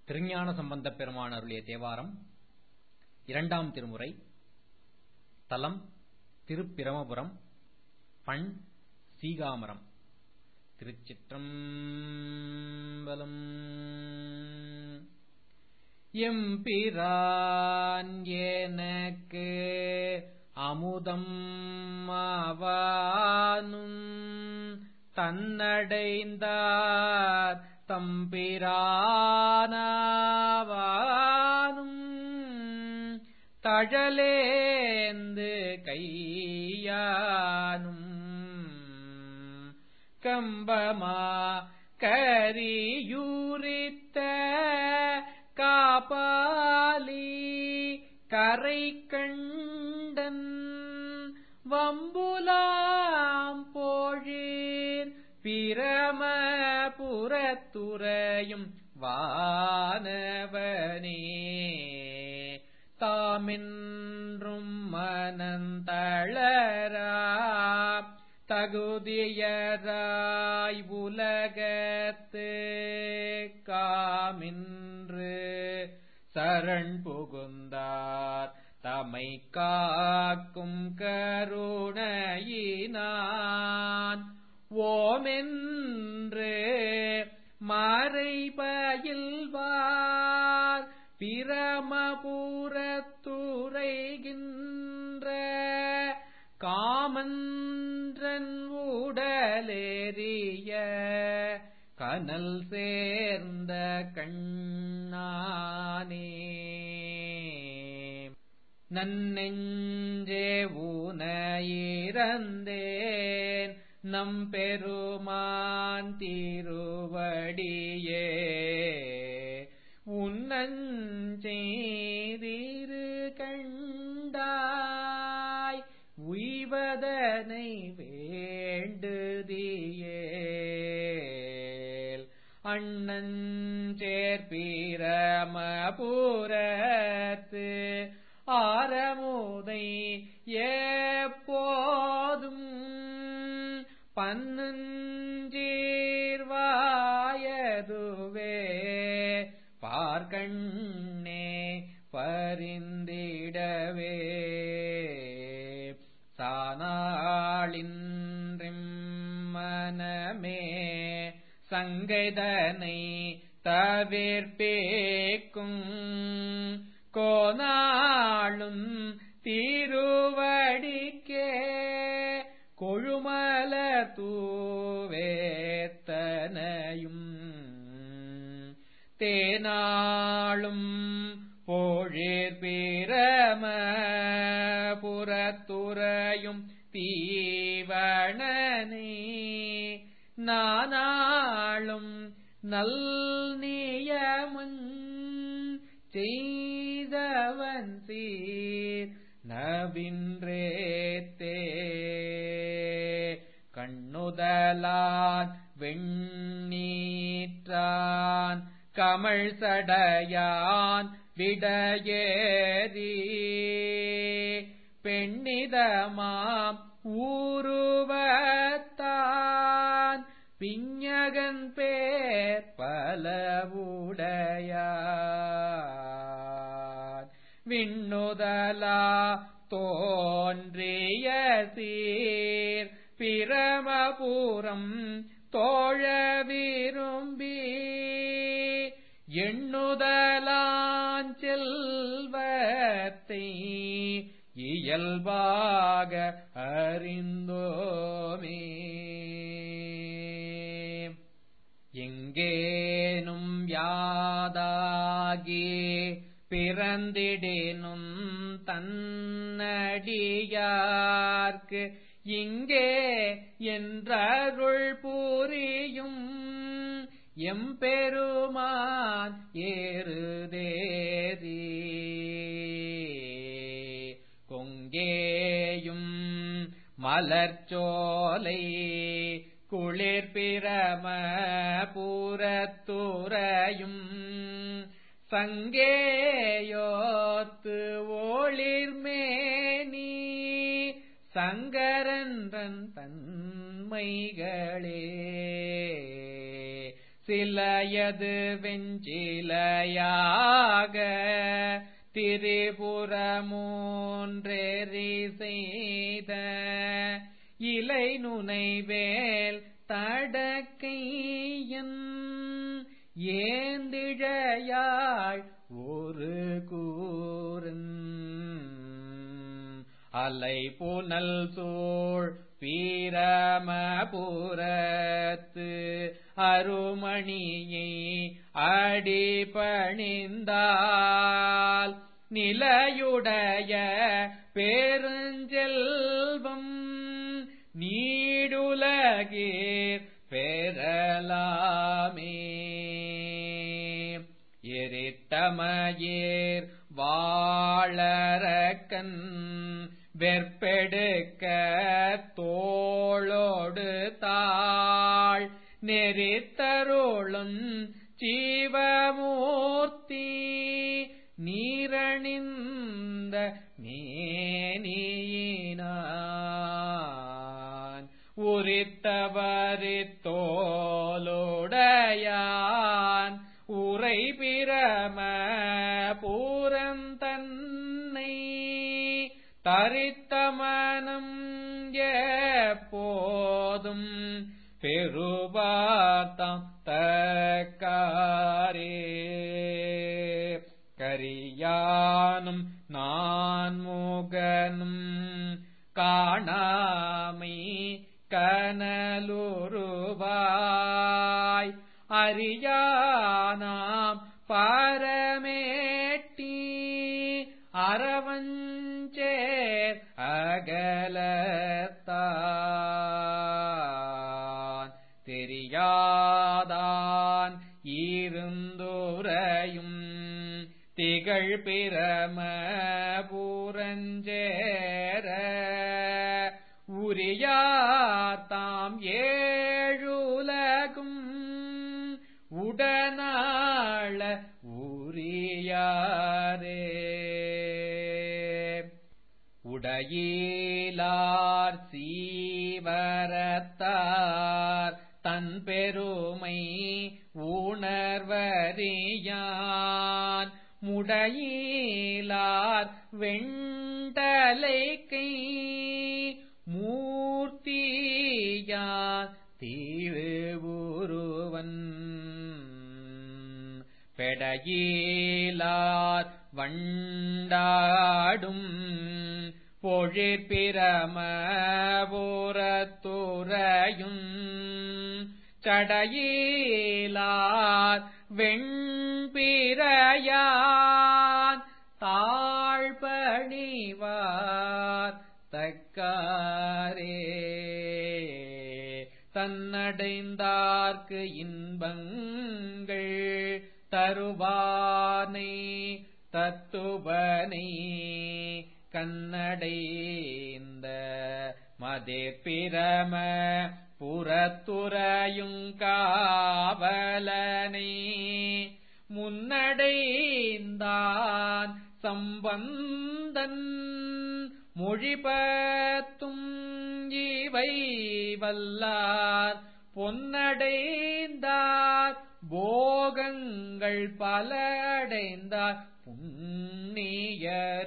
திருஞான சம்பந்தப் பெருமான் அருளிய தேவாரம் இரண்டாம் திருமுறை. தலம் திருப்பிரமபுரம். பண் சீகாமரம். திருச்சிற்றம்பலம். எம்பிரான் எனக்கு அமுதம் ஆவானும் தன்னடைந்தார் தம்பிரானாவானும் தழலேந்து கையானும் கம்பமா கரியூரித்த காபாலி கரை கண்டன் வம்புலாம் போழீர் பிரமபுரத்துறையும் வானவனே தாமென்றும் மனந்தளரா தகுதியராய் உலகத்து காமின்று சரண் புகுந்தார் தமை காக்கும் கருணையினான் ஓமென்று மறைபயில்வார் பிரமபுரத்துறைகின்ற காமன்றன் உடலேறிய கனல் சேர்ந்த கண்ணானே நன்னெஞ்சே ஊனையிறந்தேன் நம்பெருமான் திருவடியே உன்னஞ்செய்திரு கண்டாய் உய்வதனை வேண்டுதியேல் அண்ணஞ்சேர்பிரமபுரத்து ஆரமுதை எப்போதும் பன்னஞ்சீர்வாயதுவே பார்க்கண்ணே பரிந்திடவே சானாளின்றிம் மனமே சங்கைதனை தவிர்ப்பேக்கும் கோனாளும் திருவடிக்கே கொழுமல தூவேத்தனையும் தேனாளும் போழீர் பிரமபுரத்துறையும் தீவணனே நானாளும் நல் நியமன் செய்தவன் சீர் நவின்றேத்தே கண்ணுதலான் வெண்ணீற்றான் கமழ் சடையான் விடையேறி பெண்ணிதமாம் ஊருவத்தான் பிஞகன் பேர் பலவுடையான் விண்ணுதலா தோன்றிய சீர் பிரமபுரம் தோழ விரும்பி எண்ணுதலாஞ்செல்வத்தை இயல்பாக அறிந்தோமே எங்கேனும் யாதாகி பிறந்திடினும் தன்னடியார்க்கு இங்கே என்றருள் புரியும் எம்பெருமான் ஏறுதேரி கொங்கேயும் மலர்ச்சோலை குளிர் பிரமபுரத்துறையும் சங்கேயோத்து ஒளிர்மேனி சங்கரன்றன் தன்மைகளே சிலையது வெஞ்சிலையாக திரிபுரமூன்றேறி செய்த இலை நுனைவேல் தடக்கையன் ஏந்திழையாள் ஒரு கூரன் அலை புனல் சூழ் பீரமபுரத்து அருமணியை அடிபணிந்தால் நிலையுடைய பெருஞ்செல்வம் நீடுலகீர் பெறலாமே. எரித்தமயேர் வாழறக்கன் வெற்பெடுக்க தோளோடு தாள் நெறித்தருளும் ஜீவமூர்த்தி நீரணிந்த மேனியினான் உரித்தவரித்தோளுடையான் உரை பிரம பூரந்தன்னை தரித்தமனம் எப்போதும் பெருபார்த்தம் தக்காரே. கரியானும் நான்முகனும் காணாமை கனலுருவாய் அறியானாம் பரமேட்டி அரவஞ்சேர் அகலத்தான் தெரியாதான் இருந்துரையும் திகழ் பிரம பூரஞ்சேர உரியாத்தாம் ஏழுலகும் உடனாள உரியாரே. உடையிலார் சீவரத்தார் தன் பெருமை உணர்வறியான் முடையிலார் வெண்டலைக்கை மூர்த்தியான் தீவுருவன் பெடையிலார் வண்டாடும் பொழிற்பிரமபுரத்துறையும் சடையிலார் வெண்பிறையான் தாழ்பணிவார் தக்காரே. தன்னடைந்தார்க்கு இன்பங்கள் தருவானை தத்துவனை கண்ணடைந்த மதிப்பிரம புறத்துறையும் காவலனை முன்னடைந்தான் சம்பந்தன் மொழிபத்தும் இவை வல்லார் பொன்னடைந்தார் போகங்கள் பல அடைந்தார் புண்ணியரே.